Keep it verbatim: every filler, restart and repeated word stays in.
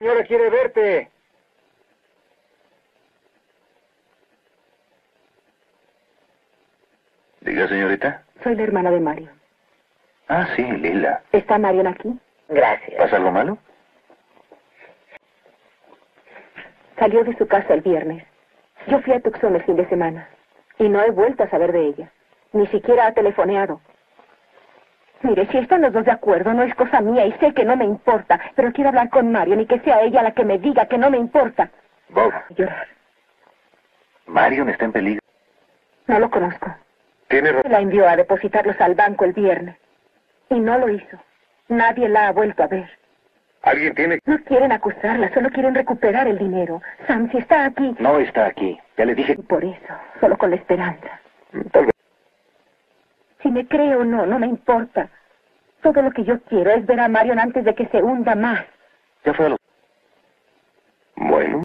Señora quiere verte. Diga, señorita. Soy la hermana de Mario. Ah, sí, Lila. ¿Está Marion aquí? Gracias. ¿Pasa algo malo? Salió de su casa el viernes. Yo fui a Tucson el fin de semana. Y no he vuelto a saber de ella. Ni siquiera ha telefoneado. Mire, si están los dos de acuerdo, no es cosa mía y sé que no me importa. Pero quiero hablar con Marion y que sea ella la que me diga que no me importa. Bob. Llorar. Marion está en peligro. No lo conozco. Tiene razón. La envió a depositarlos al banco el viernes. Y no lo hizo. Nadie la ha vuelto a ver. Alguien tiene... No quieren acusarla, solo quieren recuperar el dinero. Sam, si está aquí... No está aquí. Ya le dije... Y por eso, solo con la esperanza. Tal vez. Si me cree o no, no me importa. Todo lo que yo quiero es ver a Marion antes de que se hunda más. Ya fue a los...